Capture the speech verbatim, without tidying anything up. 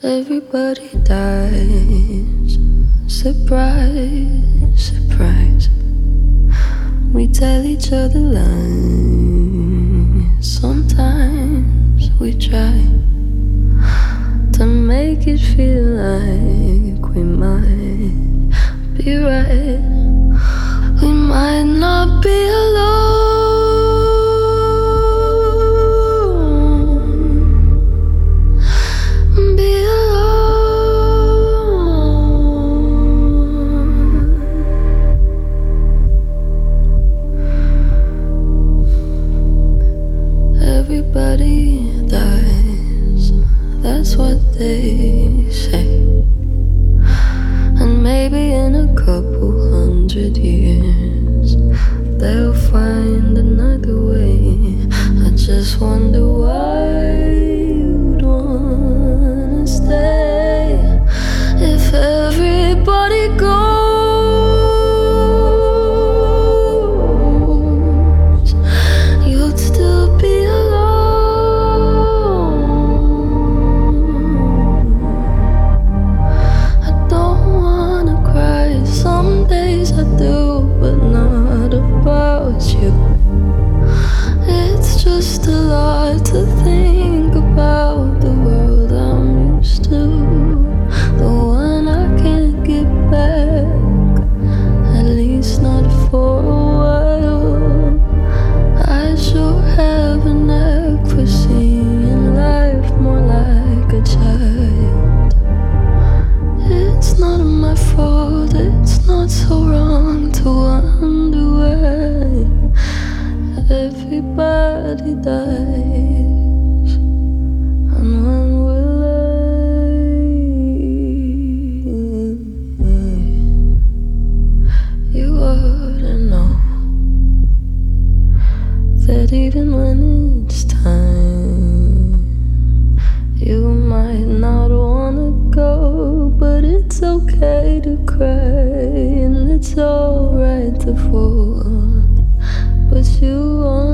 Everybody dies. Surprise, surprise. We tell each other lies. Sometimes we try to make it feel like we might be right. We might not be alone. Everybody dies, that's what they say. And maybe in a couple hundred years they'll find another way. I just wonder why you'd wanna stay if everybody goes. You'd still be you. It's just a lot to think about. The world I'm used to, the one I can't get back, at least not for a while. I sure have a knack for seeing life more like a child. It's not my fault, it's not so wrong to wonder why everybody dies, and when will I? You ought to know that even when it's time, you might not wanna go, but it's okay to cry, and it's alright to fall. But you won't